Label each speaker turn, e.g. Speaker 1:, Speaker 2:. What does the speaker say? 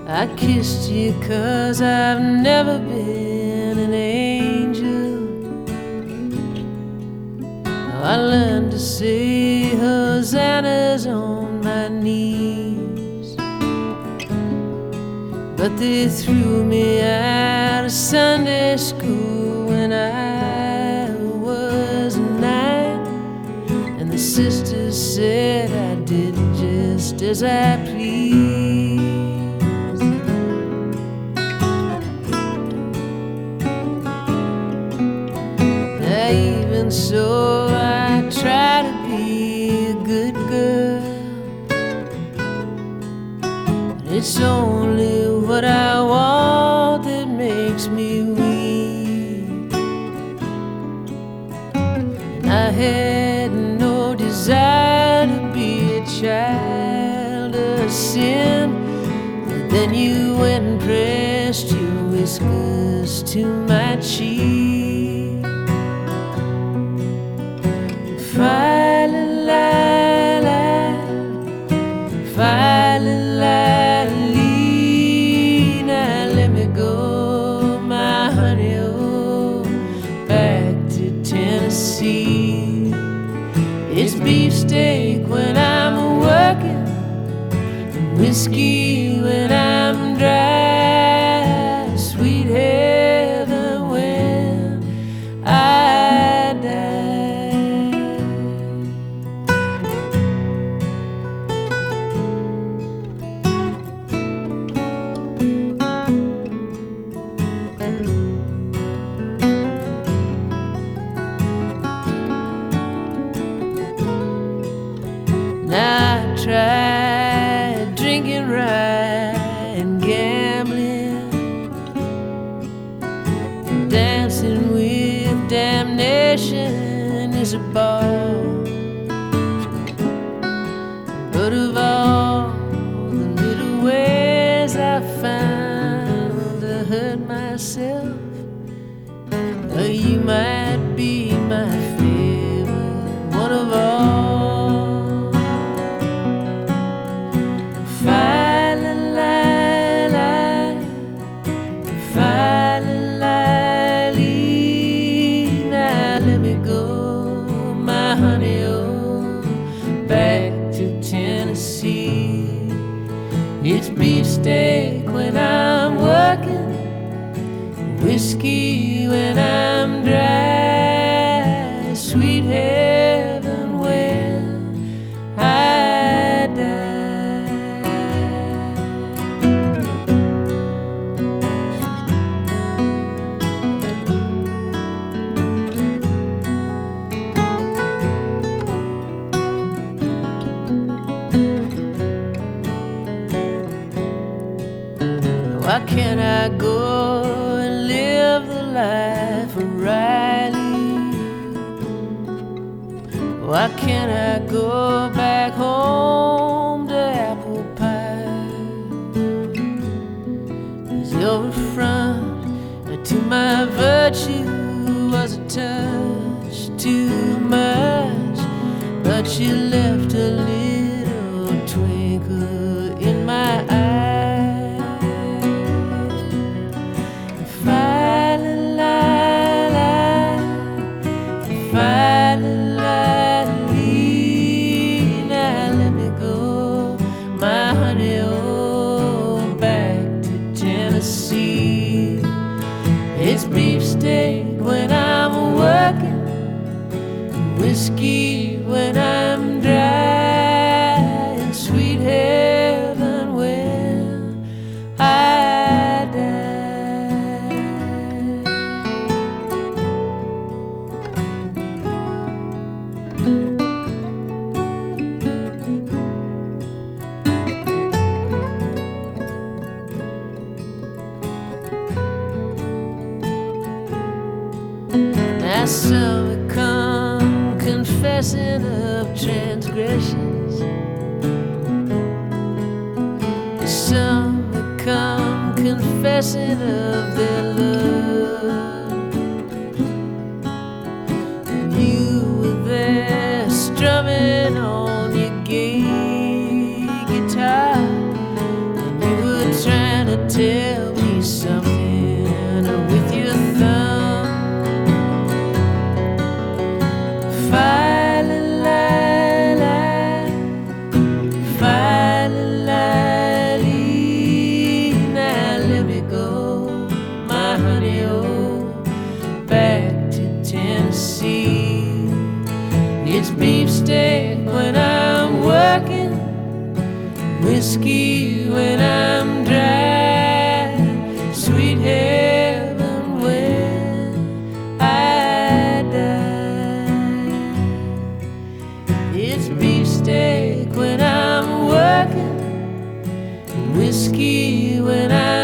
Speaker 1: I kissed you 'cause I've never been an angel. I learned to say hosannas on my knees, but they threw me out of Sunday school when I was 9, and the sisters said I did just as I pleased. Now even so, I try to be a good girl, but it's only what I want that makes me weak. And I had no desire to be a child of sin, but then you went and pressed your whiskers to my cheek. Fi-la-la-la, fi-la-la-lee. Now let me go, my honey, oh, back to Tennessee. It's beefsteak when I'm working, whiskey when I'm dry, sweet heaven when I die. Now I tried drinking rye and gambling, dancing with damnation is a ball. But of all the little ways I found to hurt myself, you might be my favorite one of all. Honey, oh, back to Tennessee. It's beefsteak when I'm working, whiskey when I'm dry, sweet heaven when I die. Why can't I go and live the life of Riley? Why can't I go back home to apple pie? 'Cause your affront to my virtue was a touch too much, but you left a little twinkle in my eye. It's beefsteak when I'm working, whiskey when I'm dry, and sweet heaven when I die. Now some come confessing of transgressions, some come confessing of their love. You were there strumming on your gay guitar, and you were trying tell me something with your thumb. Fi-la-la-la, fi-la-la-lee. Now let me go, my honey, oh, back to Tennessee. It's beefsteak when I'm working, whiskey when I'm dry, sweet heaven when I die. It's beefsteak when I'm working, whiskey when I'm